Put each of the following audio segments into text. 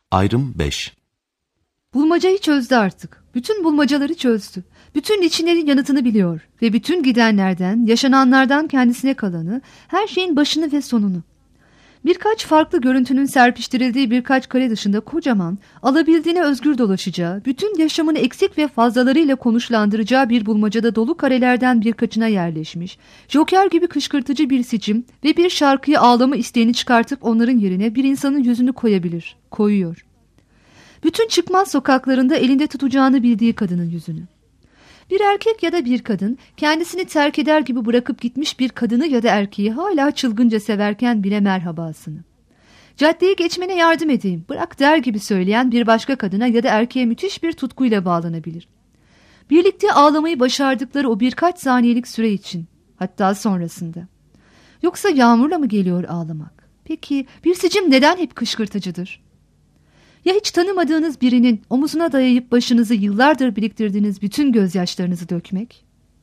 Ayrım 5. Bulmacayı çözdü artık. Bütün bulmacaları çözdü. Bütün içinlerin yanıtını biliyor. Ve bütün gidenlerden, yaşananlardan kendisine kalanı, her şeyin başını ve sonunu. Birkaç farklı görüntünün serpiştirildiği birkaç kare dışında kocaman, alabildiğine özgür dolaşacağı, bütün yaşamını eksik ve fazlalarıyla konuşlandıracağı bir bulmacada dolu karelerden birkaçına yerleşmiş, Joker gibi kışkırtıcı bir sicim ve bir şarkıya ağlama isteğini çıkartıp onların yerine bir insanın yüzünü koyabilir, koyuyor. Bütün çıkmaz sokaklarında elinde tutacağını bildiği kadının yüzünü. Bir erkek ya da bir kadın kendisini terk eder gibi bırakıp gitmiş bir kadını ya da erkeği hala çılgınca severken bile merhabasını. Caddeyi geçmene yardım edeyim, bırak der gibi söyleyen bir başka kadına ya da erkeğe müthiş bir tutkuyla bağlanabilir. Birlikte ağlamayı başardıkları o birkaç saniyelik süre için, hatta sonrasında. Yoksa yağmurla mı geliyor ağlamak? Peki bir sicim neden hep kışkırtıcıdır? Ya hiç tanımadığınız birinin omuzuna dayayıp başınızı yıllardır biriktirdiğiniz bütün gözyaşlarınızı dökmek?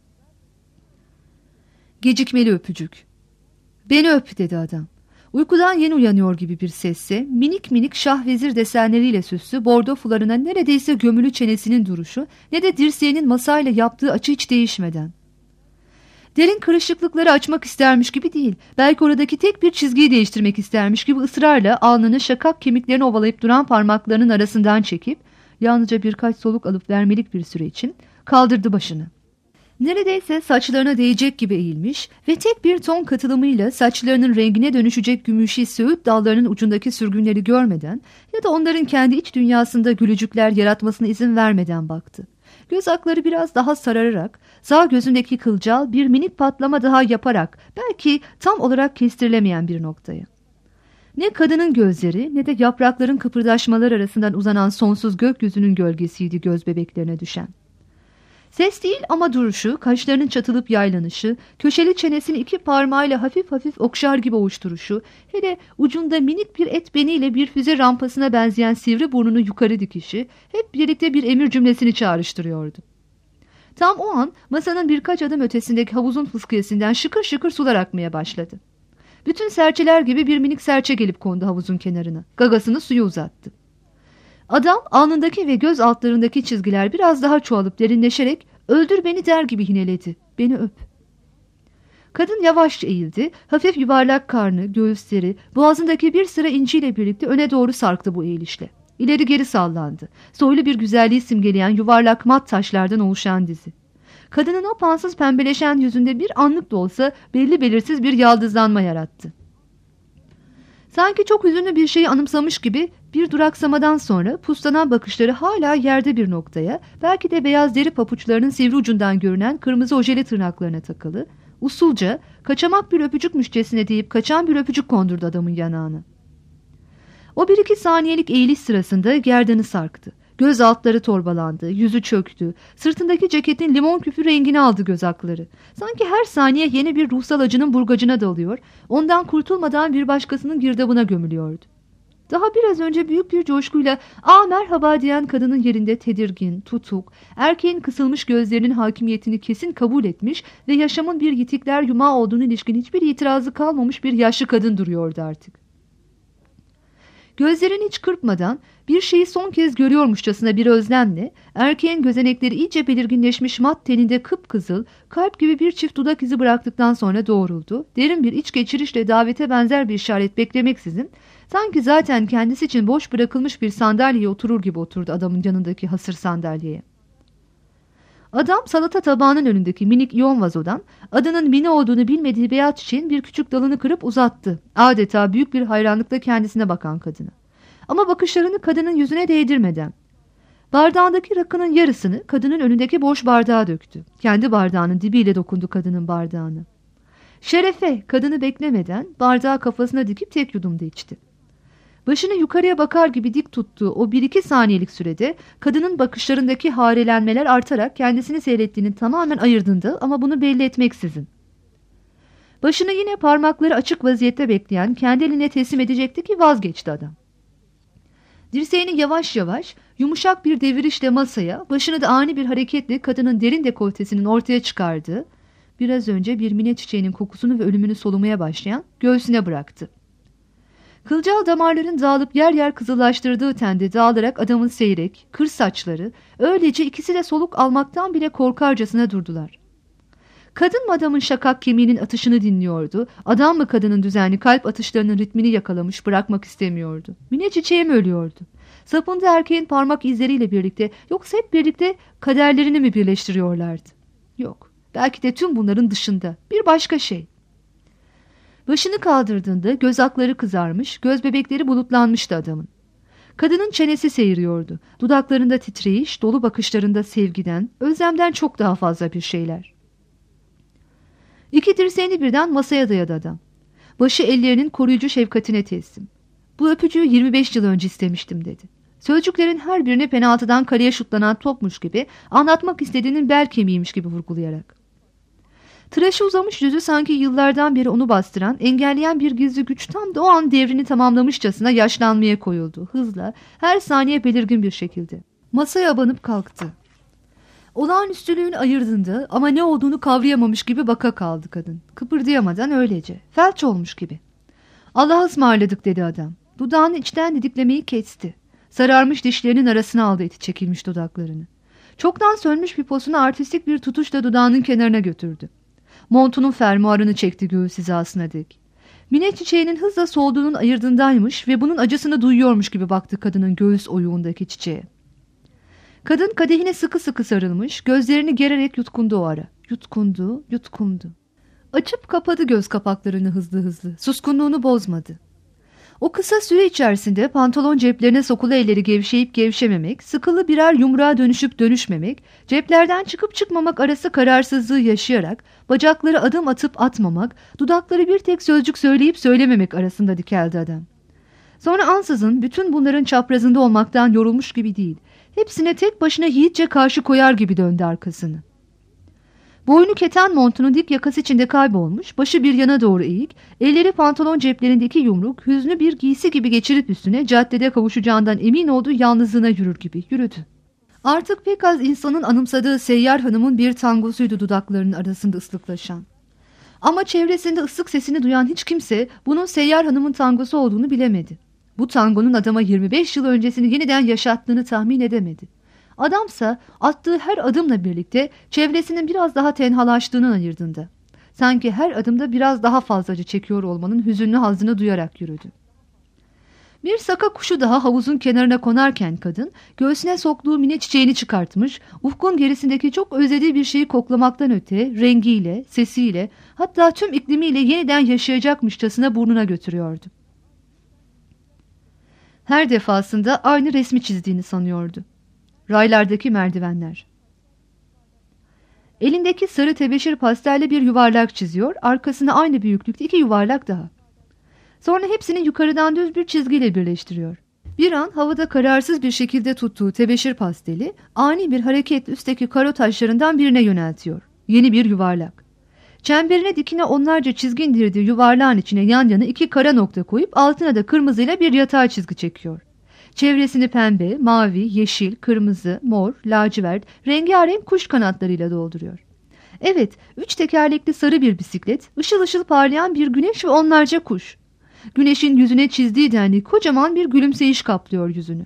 Gecikmeli öpücük. Beni öp dedi adam. Uykudan yeni uyanıyor gibi bir sesse, minik minik şahvezir desenleriyle süslü bordo fularına neredeyse gömülü çenesinin duruşu ne de dirseğinin masayla yaptığı açı hiç değişmeden. Derin kırışıklıkları açmak istermiş gibi değil, belki oradaki tek bir çizgiyi değiştirmek istermiş gibi ısrarla alnını şakak kemiklerini ovalayıp duran parmaklarının arasından çekip, yalnızca birkaç soluk alıp vermelik bir süre için kaldırdı başını. Neredeyse saçlarına değecek gibi eğilmiş ve tek bir ton katılımıyla saçlarının rengine dönüşecek gümüşi söğüt dallarının ucundaki sürgünleri görmeden ya da onların kendi iç dünyasında gülücükler yaratmasına izin vermeden baktı. Göz akları biraz daha sarararak, sağ gözündeki kılcal bir minik patlama daha yaparak, belki tam olarak kestirilemeyen bir noktaya. Ne kadının gözleri ne de yaprakların kıpırdaşmaları arasından uzanan sonsuz gökyüzünün gölgesiydi göz bebeklerine düşen. Ses değil ama duruşu, kaşlarının çatılıp yaylanışı, köşeli çenesini iki parmağıyla hafif hafif okşar gibi ovuşturuşu, hele ucunda minik bir et beniyle bir füze rampasına benzeyen sivri burnunu yukarı dikişi, hep birlikte bir emir cümlesini çağrıştırıyordu. Tam o an masanın birkaç adım ötesindeki havuzun fıskiyesinden şıkır şıkır sular akmaya başladı. Bütün serçeler gibi bir minik serçe gelip kondu havuzun kenarına, gagasını suya uzattı. Adam alnındaki ve göz altlarındaki çizgiler biraz daha çoğalıp derinleşerek öldür beni der gibi hineledi. Beni öp. Kadın yavaşça eğildi. Hafif yuvarlak karnı, göğüsleri, boğazındaki bir sıra inciyle birlikte öne doğru sarktı bu eğilişle. İleri geri sallandı. Soylu bir güzelliği simgeleyen yuvarlak mat taşlardan oluşan dizi. Kadının o pansız pembeleşen yüzünde bir anlık da olsa belli belirsiz bir yaldızlanma yarattı. Sanki çok hüzünlü bir şeyi anımsamış gibi bir duraksamadan sonra puslanan bakışları hala yerde bir noktaya, belki de beyaz deri papuçlarının sivri ucundan görünen kırmızı ojeli tırnaklarına takılı, usulca, kaçamak bir öpücükmüşçesine deyip kaçan bir öpücük kondurdu adamın yanağına. O bir iki saniyelik eğiliş sırasında gerdanı sarktı. Göz altları torbalandı, yüzü çöktü, sırtındaki ceketin limon küfü rengini aldı göz akları. Sanki her saniye yeni bir ruhsal acının burgacına dalıyor, ondan kurtulmadan bir başkasının girdabına gömülüyordu. Daha biraz önce büyük bir coşkuyla "Aa merhaba" diyen kadının yerinde tedirgin, tutuk, erkeğin kısılmış gözlerinin hakimiyetini kesin kabul etmiş ve yaşamın bir yitikler yumağı olduğunu ilişkin hiçbir itirazı kalmamış bir yaşlı kadın duruyordu artık. Gözlerini hiç kırpmadan bir şeyi son kez görüyormuşçasına bir özlemle erkeğin gözenekleri iyice belirginleşmiş mat teninde kıpkızıl, kalp gibi bir çift dudak izi bıraktıktan sonra doğruldu. Derin bir iç geçirişle davete benzer bir işaret beklemeksizin sanki zaten kendisi için boş bırakılmış bir sandalyeye oturur gibi oturdu adamın yanındaki hasır sandalyeye. Adam salata tabağının önündeki minik iyon vazodan adının Mine olduğunu bilmediği beyaz çiçeğin bir küçük dalını kırıp uzattı. Adeta büyük bir hayranlıkla kendisine bakan kadına. Ama bakışlarını kadının yüzüne değdirmeden. Bardağındaki rakının yarısını kadının önündeki boş bardağa döktü. Kendi bardağının dibiyle dokundu kadının bardağını. Şerefe kadını beklemeden bardağı kafasına dikip tek yudumda içti. Başını yukarıya bakar gibi dik tuttuğu o 1-2 saniyelik sürede kadının bakışlarındaki harelenmeler artarak kendisini seyrettiğini tamamen ayırdığında ama bunu belli etmeksizin. Başını yine parmakları açık vaziyette bekleyen kendi eline teslim edecekti ki vazgeçti adam. Dirseğini yavaş yavaş yumuşak bir devirişle masaya, başını da ani bir hareketle kadının derin dekoltesinin ortaya çıkardığı, biraz önce bir mine çiçeğinin kokusunu ve ölümünü solumaya başlayan göğsüne bıraktı. Kılcal damarların dağılıp yer yer kızıllaştırdığı tende dağılarak adamın seyrek, kır saçları, öylece ikisi de soluk almaktan bile korkarcasına durdular. Kadın mı adamın şakak kemiğinin atışını dinliyordu, adam mı kadının düzenli kalp atışlarının ritmini yakalamış bırakmak istemiyordu. Mine çiçeği mi ölüyordu? Sapında erkeğin parmak izleriyle birlikte, yoksa hep birlikte kaderlerini mi birleştiriyorlardı? Yok, belki de tüm bunların dışında bir başka şey. Başını kaldırdığında göz akları kızarmış, göz bebekleri bulutlanmıştı adamın. Kadının çenesi seyiriyordu. Dudaklarında titreyiş, dolu bakışlarında sevgiden, özlemden çok daha fazla bir şeyler. İki dirseğini birden masaya dayadı adam. Başı ellerinin koruyucu şefkatine teslim. Bu öpücüğü 25 yıl önce istemiştim dedi. Sözcüklerin her birini penaltıdan kaleye şutlanan topmuş gibi, anlatmak istediğinin bel kemiğiymiş gibi vurgulayarak. Tıraşı uzamış yüzü sanki yıllardan beri onu bastıran, engelleyen bir gizli güç tam da o an devrini tamamlamışçasına yaşlanmaya koyuldu. Hızla, her saniye belirgin bir şekilde. Masaya abanıp kalktı. Olağanüstülüğün ayırdığında ama ne olduğunu kavrayamamış gibi baka kaldı kadın. Kıpırdayamadan öylece. Felç olmuş gibi. Allah'a ısmarladık dedi adam. Dudağını içten didiklemeyi kesti. Sararmış dişlerinin arasına aldı eti çekilmiş dudaklarını. Çoktan sönmüş piposunu artistik bir tutuşla dudağının kenarına götürdü. Montunun fermuarını çekti göğüs hizasına dek. Mine çiçeğinin hızla solduğunun ayırdığındaymış ve bunun acısını duyuyormuş gibi baktı kadının göğüs oyuğundaki çiçeğe. Kadın kadehine sıkı sıkı sarılmış, gözlerini gererek yutkundu o ara. Yutkundu, yutkundu. Açıp kapadı göz kapaklarını hızlı hızlı. Suskunluğunu bozmadı. O kısa süre içerisinde pantolon ceplerine sokulu elleri gevşeyip gevşememek, sıkılı birer yumruğa dönüşüp dönüşmemek, ceplerden çıkıp çıkmamak arası kararsızlığı yaşayarak, bacakları adım atıp atmamak, dudakları bir tek sözcük söyleyip söylememek arasında dikeldi adam. Sonra ansızın bütün bunların çaprazında olmaktan yorulmuş gibi değil, hepsine tek başına yiğitçe karşı koyar gibi döndü arkasını. Boynu keten montunun dik yakası içinde kaybolmuş, başı bir yana doğru eğik, elleri pantolon ceplerindeki yumruk, hüznü bir giysi gibi geçirip üstüne caddede kavuşacağından emin olduğu yalnızlığına yürür gibi yürüdü. Artık pek az insanın anımsadığı seyyar hanımın bir tangosuydu dudaklarının arasında ıslıklaşan. Ama çevresinde ıslık sesini duyan hiç kimse bunun seyyar hanımın tangosu olduğunu bilemedi. Bu tangonun adama 25 yıl öncesini yeniden yaşattığını tahmin edemedi. Adamsa attığı her adımla birlikte çevresinin biraz daha tenhalaştığının ayırdığında. Sanki her adımda biraz daha fazla acı çekiyor olmanın hüzünlü hazzını duyarak yürüdü. Bir saka kuşu daha havuzun kenarına konarken kadın göğsüne soktuğu mine çiçeğini çıkartmış, ufkun gerisindeki çok özlediği bir şeyi koklamaktan öte rengiyle, sesiyle, hatta tüm iklimiyle yeniden yaşayacakmışçasına burnuna götürüyordu. Her defasında aynı resmi çizdiğini sanıyordu. Raylardaki merdivenler. Elindeki sarı tebeşir pastelle bir yuvarlak çiziyor, arkasına aynı büyüklükte 2 yuvarlak daha. Sonra hepsini yukarıdan düz bir çizgiyle birleştiriyor. Bir an havada kararsız bir şekilde tuttuğu tebeşir pasteli ani bir hareketle üstteki karo taşlarından birine yöneltiyor. Yeni bir yuvarlak. Çemberine dikine onlarca çizgi indirdiği yuvarlağın içine yan yana 2 kara nokta koyup altına da kırmızıyla bir yatay çizgi çekiyor. Çevresini pembe, mavi, yeşil, kırmızı, mor, lacivert, rengarenk kuş kanatlarıyla dolduruyor. Evet, 3 tekerlekli sarı bir bisiklet, ışıl ışıl parlayan bir güneş ve onlarca kuş. Güneşin yüzüne çizdiği denli kocaman bir gülümseyiş kaplıyor yüzünü.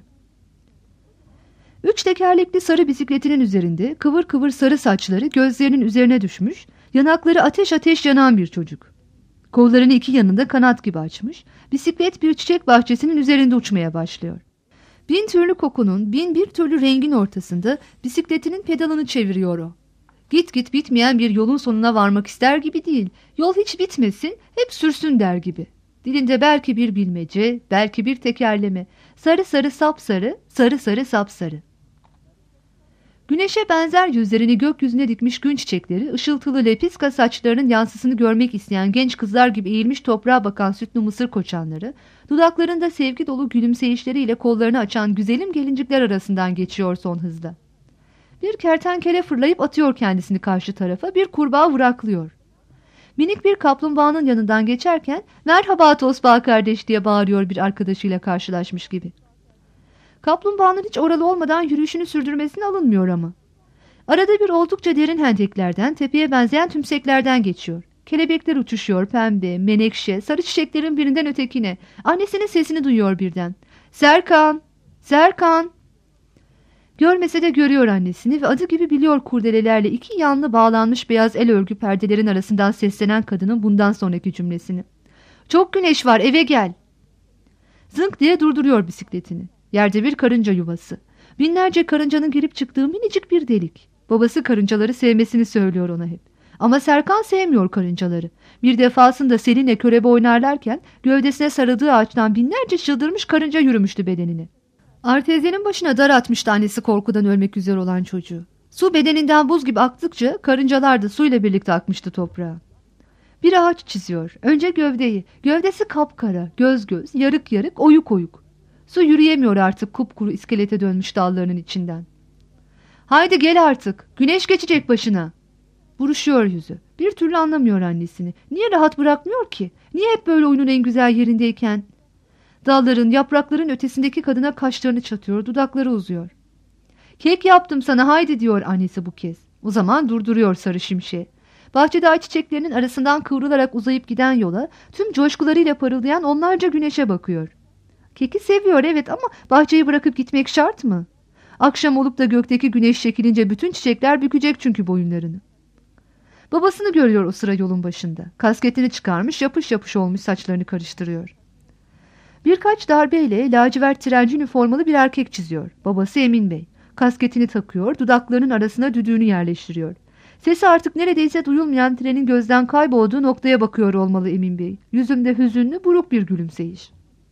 3 tekerlekli sarı bisikletinin üzerinde kıvır kıvır sarı saçları gözlerinin üzerine düşmüş, yanakları ateş ateş yanan bir çocuk. Kollarını 2 yanında kanat gibi açmış, bisiklet bir çiçek bahçesinin üzerinde uçmaya başlıyor. 1000 türlü kokunun, 1001 türlü rengin ortasında bisikletinin pedalını çeviriyor o. Git git bitmeyen bir yolun sonuna varmak ister gibi değil, yol hiç bitmesin, hep sürsün der gibi. Dilinde belki bir bilmece, belki bir tekerleme, sarı sarı sapsarı, sarı sarı sapsarı. Güneşe benzer yüzlerini gökyüzüne dikmiş gün çiçekleri, ışıltılı lepiska saçlarının yansısını görmek isteyen genç kızlar gibi eğilmiş toprağa bakan sütlü mısır koçanları, dudaklarında sevgi dolu gülümseyişleriyle kollarını açan güzelim gelincikler arasından geçiyor son hızla. Bir kertenkele fırlayıp atıyor kendisini karşı tarafa, bir kurbağa vıraklıyor. Minik bir kaplumbağanın yanından geçerken "Merhaba Tosbağa kardeş" diye bağırıyor bir arkadaşıyla karşılaşmış gibi. Kaplumbağanın hiç oralı olmadan yürüyüşünü sürdürmesine alınmıyor ama. Arada bir oldukça derin hendeklerden, tepeye benzeyen tümseklerden geçiyor. Kelebekler uçuşuyor pembe, menekşe, sarı çiçeklerin birinden ötekine. Annesinin sesini duyuyor birden. Serkan! Serkan! Görmese de görüyor annesini ve adı gibi biliyor kurdelelerle iki yanlı bağlanmış beyaz el örgü perdelerin arasından seslenen kadının bundan sonraki cümlesini. Çok güneş var, eve gel. Zınk diye durduruyor bisikletini. Yerde bir karınca yuvası. Binlerce karıncanın girip çıktığı minicik bir delik. Babası karıncaları sevmesini söylüyor ona hep. Ama Serkan sevmiyor karıncaları. Bir defasında Selin'le körebe oynarlarken gövdesine sarıldığı ağaçtan binlerce çıldırmış karınca yürümüştü bedenini. Artezyenin başına dar atmıştı annesi korkudan ölmek üzere olan çocuğu. Su bedeninden buz gibi aktıkça karıncalar da suyla birlikte akmıştı toprağa. Bir ağaç çiziyor. Önce gövdeyi. Gövdesi kapkara, göz göz, yarık yarık, oyuk oyuk. Su yürüyemiyor artık kupkuru iskelete dönmüş dallarının içinden. Haydi gel artık. Güneş geçecek başına. Buruşuyor yüzü. Bir türlü anlamıyor annesini. Niye rahat bırakmıyor ki? Niye hep böyle oyunun en güzel yerindeyken? Dalların, yaprakların ötesindeki kadına kaşlarını çatıyor, dudakları uzuyor. Kek yaptım sana haydi diyor annesi bu kez. O zaman durduruyor sarı şimşeği. Bahçede ay çiçeklerinin arasından kıvrılarak uzayıp giden yola tüm coşkularıyla parıldayan onlarca güneşe bakıyor. Keki seviyor evet ama bahçeyi bırakıp gitmek şart mı? Akşam olup da gökteki güneş çekilince bütün çiçekler bükecek çünkü boyunlarını. Babasını görüyor o sıra yolun başında. Kasketini çıkarmış yapış yapış olmuş saçlarını karıştırıyor. Birkaç darbeyle lacivert trenci üniformalı bir erkek çiziyor. Babası Emin Bey. Kasketini takıyor, dudaklarının arasına düdüğünü yerleştiriyor. Sesi artık neredeyse duyulmayan trenin gözden kaybolduğu noktaya bakıyor olmalı Emin Bey. Yüzünde hüzünlü, buruk bir gülümseyiş.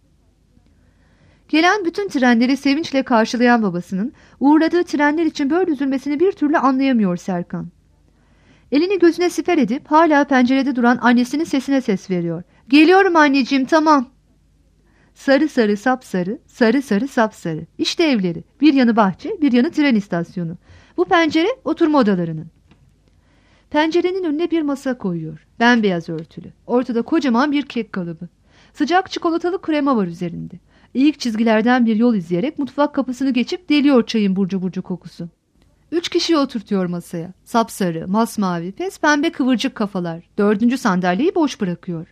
Gelen bütün trenleri sevinçle karşılayan babasının uğurladığı trenler için böyle üzülmesini bir türlü anlayamıyor Serkan. Elini gözüne siper edip hala pencerede duran annesinin sesine ses veriyor. Geliyorum anneciğim tamam. Sarı sarı sapsarı, sarı sarı sapsarı. İşte evleri. Bir yanı bahçe, bir yanı tren istasyonu. Bu pencere oturma odalarının. Pencerenin önüne bir masa koyuyor. Bembeyaz örtülü. Ortada kocaman bir kek kalıbı. Sıcak çikolatalı krema var üzerinde. İlk çizgilerden bir yol izleyerek mutfak kapısını geçip deliyor çayın burcu burcu kokusu. 3 kişiyi oturtuyor masaya. Sapsarı, masmavi, pes pembe kıvırcık kafalar. 4. sandalyeyi boş bırakıyor.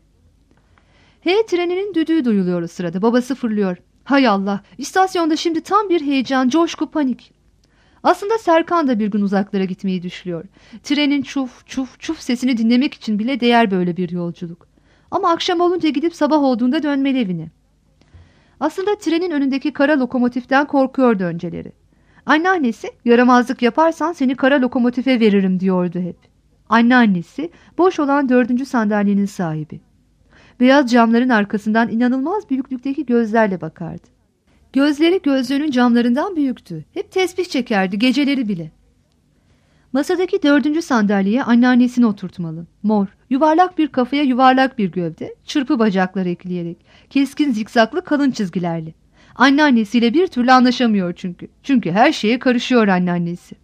H treninin düdüğü duyuluyor o sırada. Babası fırlıyor. Hay Allah, istasyonda şimdi tam bir heyecan, coşku, panik. Aslında Serkan da bir gün uzaklara gitmeyi düşlüyor. Trenin çuf çuf çuf sesini dinlemek için bile değer böyle bir yolculuk. Ama akşam olunca gidip sabah olduğunda dönmeli evine. Aslında trenin önündeki kara lokomotiften korkuyordu önceleri. Anneannesi, yaramazlık yaparsan seni kara lokomotife veririm diyordu hep. Anneannesi, boş olan 4. sandalyenin sahibi. Beyaz camların arkasından inanılmaz büyüklükteki gözlerle bakardı. Gözleri gözlüğünün camlarından büyüktü. Hep tesbih çekerdi, geceleri bile. Masadaki 4. sandalyeye anneannesini oturtmalı. Mor, yuvarlak bir kafaya yuvarlak bir gövde, çırpı bacakları ekleyerek, keskin zikzaklı kalın çizgilerle. Anneannesiyle bir türlü anlaşamıyor çünkü. Çünkü her şeye karışıyor anneannesi.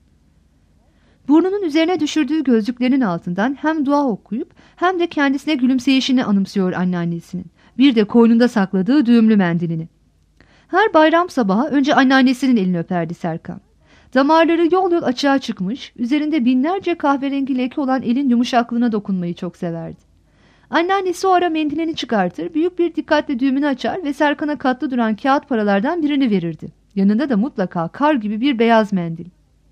Burnunun üzerine düşürdüğü gözlüklerinin altından hem dua okuyup hem de kendisine gülümseyişini anımsıyor anneannesinin. Bir de koynunda sakladığı düğümlü mendilini. Her bayram sabahı önce anneannesinin elini öperdi Serkan. Damarları yol yol açığa çıkmış, üzerinde binlerce kahverengi leke olan elin yumuşaklığına dokunmayı çok severdi. Anneannesi o ara mendilini çıkartır, büyük bir dikkatle düğümünü açar ve Serkan'a katlı duran kağıt paralardan birini verirdi. Yanında da mutlaka kar gibi bir beyaz mendil.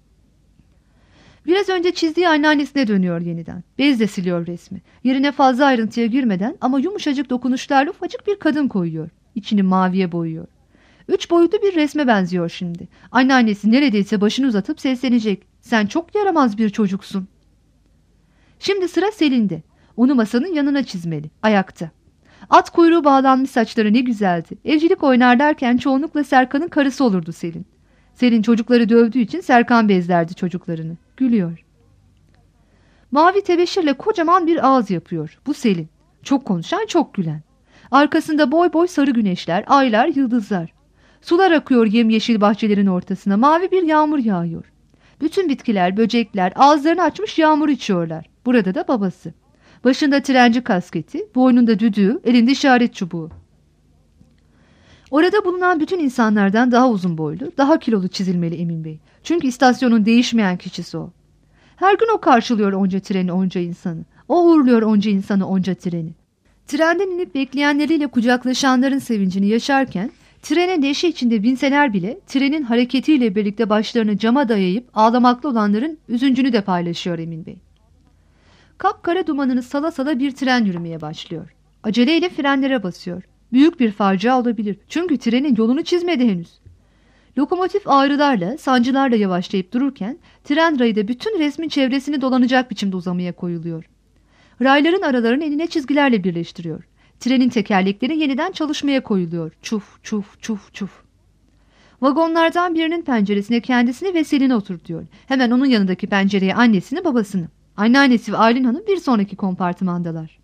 Biraz önce çizdiği anneannesine dönüyor yeniden. Bezle siliyor resmi. Yerine fazla ayrıntıya girmeden ama yumuşacık dokunuşlarla ufacık bir kadın koyuyor. İçini maviye boyuyor. 3 boyutlu bir resme benziyor şimdi. Anneannesi neredeyse başını uzatıp seslenecek. Sen çok yaramaz bir çocuksun. Şimdi sıra Selin'de. Onu masanın yanına çizmeli. Ayakta. At kuyruğu bağlanmış saçları ne güzeldi. Evcilik oynarlarken çoğunlukla Serkan'ın karısı olurdu Selin. Selin çocukları dövdüğü için Serkan bezlerdi çocuklarını. Gülüyor. Mavi tebeşirle kocaman bir ağız yapıyor. Bu Selin. Çok konuşan, çok gülen. Arkasında boy boy sarı güneşler, aylar, yıldızlar. Sular akıyor yemyeşil bahçelerin ortasına. Mavi bir yağmur yağıyor. Bütün bitkiler, böcekler ağızlarını açmış yağmur içiyorlar. Burada da babası. Başında trenci kasketi, boynunda düdüğü, elinde işaret çubuğu. Orada bulunan bütün insanlardan daha uzun boylu, daha kilolu çizilmeli Emin Bey. Çünkü istasyonun değişmeyen kişisi o. Her gün o karşılıyor onca treni, onca insanı. O uğurluyor onca insanı, onca treni. Trenden inip bekleyenleriyle kucaklaşanların sevincini yaşarken, trene neşe içinde binseler bile trenin hareketiyle birlikte başlarını cama dayayıp ağlamaklı olanların üzüncünü de paylaşıyor Emin Bey. Kapkara dumanını sala sala bir tren yürümeye başlıyor. Aceleyle frenlere basıyor. Büyük bir facia olabilir çünkü trenin yolunu çizmedi henüz. Lokomotif ağrılarla, sancılarla yavaşlayıp dururken tren rayı da bütün resmin çevresini dolanacak biçimde uzamaya koyuluyor. Rayların aralarını enine çizgilerle birleştiriyor. Trenin tekerlekleri yeniden çalışmaya koyuluyor. Çuf çuf çuf çuf. Vagonlardan birinin penceresine kendisini ve Selin'i oturtuyor. Hemen onun yanındaki pencereye annesini, babasını. Anneannesi ve Aylin Hanım bir sonraki kompartımandalar.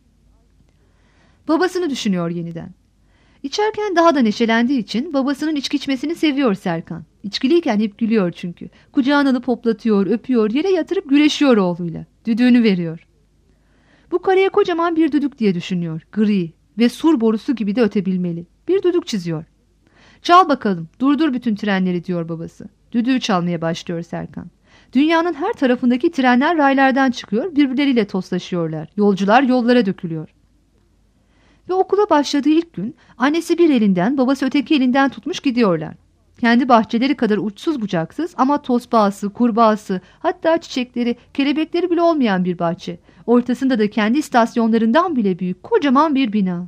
Babasını düşünüyor yeniden. İçerken daha da neşelendiği için babasının içki içmesini seviyor Serkan. İçkiliyken hep gülüyor çünkü. Kucağına alıp hoplatıyor, öpüyor, yere yatırıp güreşiyor oğluyla. Düdüğünü veriyor. Bu kareye kocaman bir düdük diye düşünüyor. Gri ve sur borusu gibi de ötebilmeli. Bir düdük çiziyor. Çal bakalım, durdur bütün trenleri diyor babası. Düdüğü çalmaya başlıyor Serkan. Dünyanın her tarafındaki trenler raylardan çıkıyor, birbirleriyle toslaşıyorlar. Yolcular yollara dökülüyor. Ve okula başladığı ilk gün annesi bir elinden, babası öteki elinden tutmuş gidiyorlar. Kendi bahçeleri kadar uçsuz bucaksız ama tospağısı, kurbağası, hatta çiçekleri, kelebekleri bile olmayan bir bahçe. Ortasında da kendi istasyonlarından bile büyük kocaman bir bina.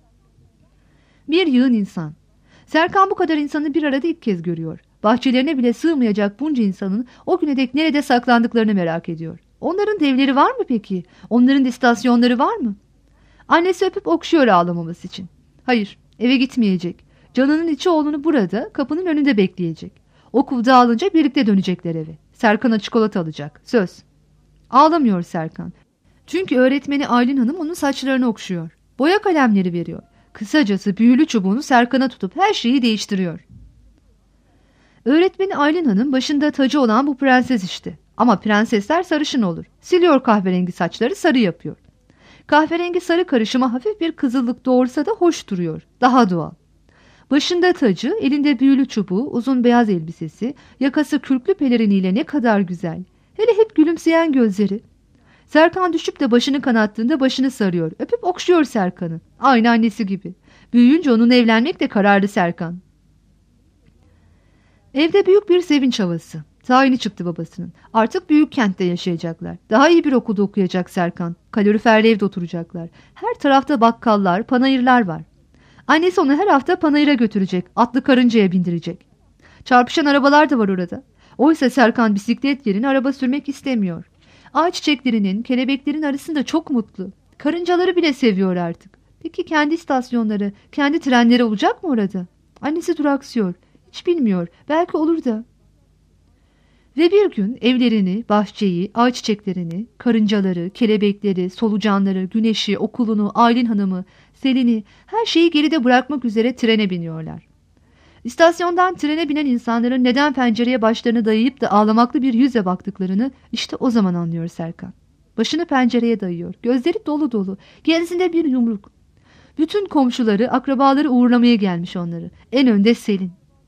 Bir yığın insan. Serkan bu kadar insanı bir arada ilk kez görüyor. Bahçelerine bile sığmayacak bunca insanın o güne dek nerede saklandıklarını merak ediyor. Onların da evleri var mı peki? Onların da istasyonları var mı? Annesi öpüp okşuyor ağlamaması için. Hayır, eve gitmeyecek. Canının içi oğlunu burada, kapının önünde bekleyecek. Okul dağılınca birlikte dönecekler eve. Serkan'a çikolata alacak. Söz. Ağlamıyor Serkan. Çünkü öğretmeni Aylin Hanım onun saçlarını okşuyor. Boya kalemleri veriyor. Kısacası büyülü çubuğunu Serkan'a tutup her şeyi değiştiriyor. Öğretmeni Aylin Hanım başında tacı olan bu prenses işte. Ama prensesler sarışın olur. Siliyor kahverengi saçları, sarı yapıyor. Kahverengi sarı karışımı hafif bir kızıllık doğursa da hoş duruyor. Daha doğal. Başında tacı, elinde büyülü çubuğu, uzun beyaz elbisesi, yakası kürklü peleriniyle ne kadar güzel. Hele hep gülümseyen gözleri. Serkan düşüp de başını kanattığında başını sarıyor. Öpüp okşuyor Serkan'ı. Aynı annesi gibi. Büyüyünce onunla evlenmekle kararlı Serkan. Evde büyük bir sevinç havası. Tayini çıktı babasının. Artık büyük kentte yaşayacaklar. Daha iyi bir okulda okuyacak Serkan. Kaloriferli evde oturacaklar. Her tarafta bakkallar, panayırlar var. Annesi onu her hafta panayıra götürecek. Atlı karıncaya bindirecek. Çarpışan arabalar da var orada. Oysa Serkan bisiklet yerine araba sürmek istemiyor. Ağaç çiçeklerinin, kelebeklerin arasında çok mutlu. Karıncaları bile seviyor artık. Peki kendi istasyonları, kendi trenleri olacak mı orada? Annesi duraksıyor. Hiç bilmiyor. Belki olur da. Ve bir gün evlerini, bahçeyi, ağaç çiçeklerini, karıncaları, kelebekleri, solucanları, güneşi, okulunu, Aylin Hanım'ı, Selin'i, her şeyi geride bırakmak üzere trene biniyorlar. İstasyondan trene binen insanların neden pencereye başlarını dayayıp da ağlamaklı bir yüzle baktıklarını işte o zaman anlıyor Serkan. Başını pencereye dayıyor, gözleri dolu dolu, genzinde bir yumruk. Bütün komşuları, akrabaları uğurlamaya gelmiş onları. En önde Selin.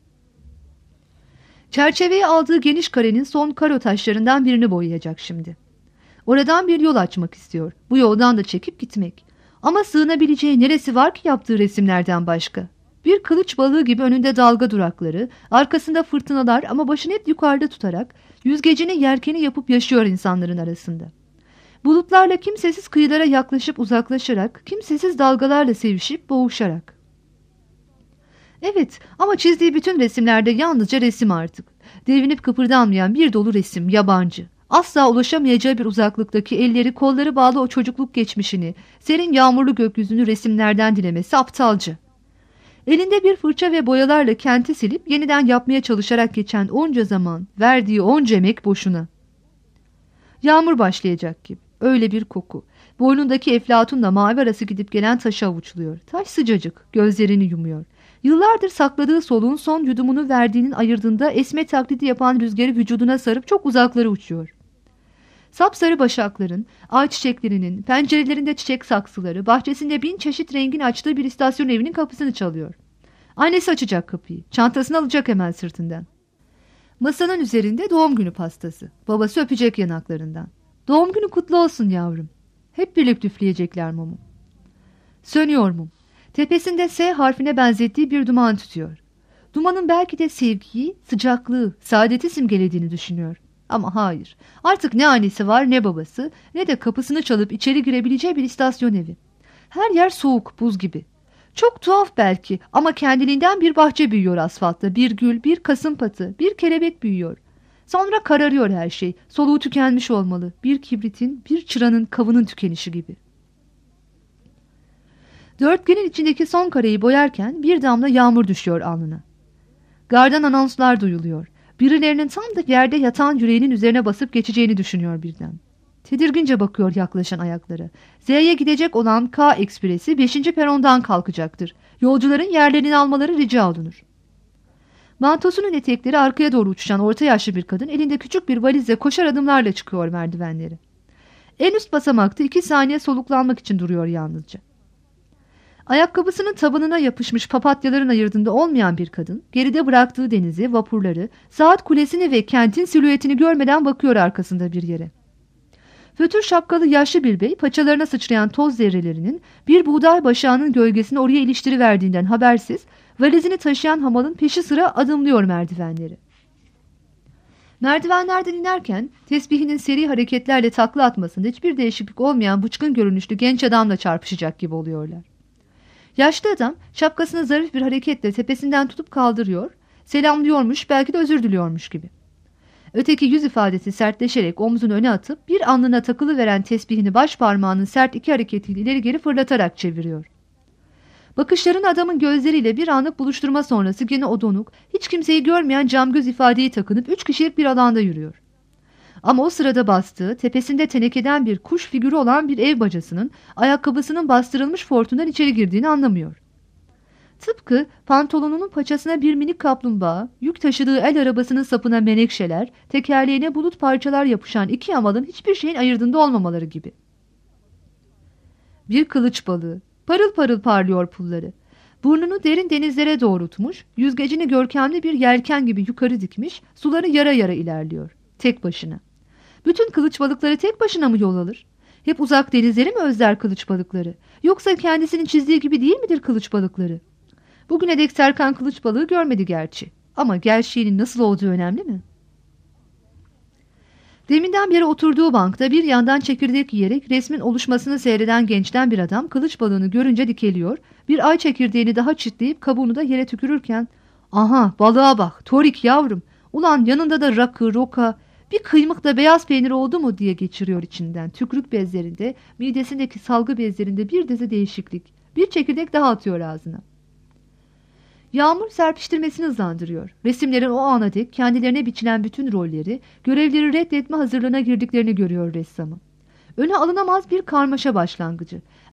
Çerçeveye aldığı geniş karenin son karo taşlarından birini boyayacak şimdi. Oradan bir yol açmak istiyor. Bu yoldan da çekip gitmek. Ama sığınabileceği neresi var ki yaptığı resimlerden başka? Bir kılıç balığı gibi önünde dalga durakları, arkasında fırtınalar ama başını hep yukarıda tutarak yüzgecini yelkeni yapıp yaşıyor insanların arasında. Bulutlarla kimsesiz kıyılara yaklaşıp uzaklaşarak, kimsesiz dalgalarla sevişip boğuşarak. Evet, ama çizdiği bütün resimlerde yalnızca resim artık. Devinip kıpırdanmayan bir dolu resim, yabancı. Asla ulaşamayacağı bir uzaklıktaki elleri kolları bağlı o çocukluk geçmişini, serin yağmurlu gökyüzünü resimlerden dilemesi aptalca. Elinde bir fırça ve boyalarla kenti silip yeniden yapmaya çalışarak geçen onca zaman, verdiği onca emek boşuna. Yağmur başlayacak gibi. Öyle bir koku. Boynundaki eflatunla mavi arası gidip gelen taşı avuçluyor. Taş sıcacık, gözlerini yumuyor. Yıllardır sakladığı soluğun son yudumunu verdiğinin ayırdığında esme taklidi yapan rüzgarı vücuduna sarıp çok uzaklara uçuyor. Sapsarı başakların, ağaç çiçeklerinin, pencerelerinde çiçek saksıları, bahçesinde bin çeşit rengin açtığı bir istasyon evinin kapısını çalıyor. Annesi açacak kapıyı, çantasını alacak hemen sırtından. Masanın üzerinde doğum günü pastası. Babası öpecek yanaklarından. Doğum günü kutlu olsun yavrum. Hep birlikte üfleyecekler mumu. Sönüyor mum. Tepesinde S harfine benzettiği bir duman tutuyor. Dumanın belki de sevgiyi, sıcaklığı, saadeti simgelediğini düşünüyor. Ama hayır. Artık ne annesi var ne babası ne de kapısını çalıp içeri girebileceği bir istasyon evi. Her yer soğuk, buz gibi. Çok tuhaf belki ama kendiliğinden bir bahçe büyüyor asfaltta. Bir gül, bir kasımpatı, bir kelebek büyüyor. Sonra kararıyor her şey. Soluğu tükenmiş olmalı. Bir kibritin, bir çıranın, kavının tükenişi gibi. Dörtgenin içindeki son kareyi boyarken bir damla yağmur düşüyor alnına. Gardan anonslar duyuluyor. Birilerinin tam da yerde yatan yüreğinin üzerine basıp geçeceğini düşünüyor birden. Tedirgince bakıyor yaklaşan ayakları. Z'ye gidecek olan K ekspresi 5. perondan kalkacaktır. Yolcuların yerlerini almaları rica olunur. Mantosunun etekleri arkaya doğru uçuşan orta yaşlı bir kadın elinde küçük bir valizle koşar adımlarla çıkıyor merdivenleri. En üst basamakta 2 saniye soluklanmak için duruyor yalnızca. Ayakkabısının tabanına yapışmış papatyaların ayırdığında olmayan bir kadın, geride bıraktığı denizi, vapurları, saat kulesini ve kentin silüetini görmeden bakıyor arkasında bir yere. Fötür şapkalı yaşlı bir bey, paçalarına sıçrayan toz zerrelerinin bir buğday başağının gölgesini oraya iliştiriverdiğinden habersiz, valizini taşıyan hamalın peşi sıra adımlıyor merdivenleri. Merdivenlerden inerken, tesbihinin seri hareketlerle takla atmasında hiçbir değişiklik olmayan bıçkın görünüşlü genç adamla çarpışacak gibi oluyorlar. Yaşlı adam şapkasını zarif bir hareketle tepesinden tutup kaldırıyor, selamlıyormuş, belki de özür diliyormuş gibi. Öteki yüz ifadesi sertleşerek omzunu öne atıp bir alnına takılıveren tesbihini baş parmağının sert 2 hareketiyle ileri geri fırlatarak çeviriyor. Bakışların adamın gözleriyle bir anlık buluşturma sonrası gene o donuk, hiç kimseyi görmeyen cam göz ifadeyi takınıp 3 kişilik bir alanda yürüyor. Ama o sırada bastığı, tepesinde tenekeden bir kuş figürü olan bir ev bacasının ayakkabısının bastırılmış fortundan içeri girdiğini anlamıyor. Tıpkı pantolonunun paçasına bir minik kaplumbağa, yük taşıdığı el arabasının sapına menekşeler, tekerleğine bulut parçalar yapışan 2 yamalın hiçbir şeyin ayırdığında olmamaları gibi. Bir kılıç balığı, parıl parıl parlıyor pulları. Burnunu derin denizlere doğrultmuş, yüzgecini görkemli bir yelken gibi yukarı dikmiş, suları yara yara ilerliyor. Tek başına. Bütün kılıç balıkları tek başına mı yol alır? Hep uzak denizleri mi özler kılıç balıkları? Yoksa kendisinin çizdiği gibi değil midir kılıç balıkları? Bugüne dek Serkan kılıç balığı görmedi gerçi. Ama gerçeğinin nasıl olduğu önemli mi? Deminden beri oturduğu bankta bir yandan çekirdek yiyerek resmin oluşmasını seyreden gençten bir adam kılıç balığını görünce dikeliyor, bir ay çekirdeğini daha çitleyip kabuğunu da yere tükürürken ''Aha balığa bak, torik yavrum, ulan yanında da rakı, roka, bir kıymık da beyaz peynir oldu mu?'' diye geçiriyor içinden. Tükrük bezlerinde, midesindeki salgı bezlerinde bir dizi değişiklik. Bir çekirdek daha atıyor ağzına. Yağmur serpiştirmesini hızlandırıyor. Resimlerin o ana dek kendilerine biçilen bütün rolleri, görevleri reddetme hazırlığına girdiklerini görüyor ressamı. Öne alınamaz bir karmaşa başlangıcı.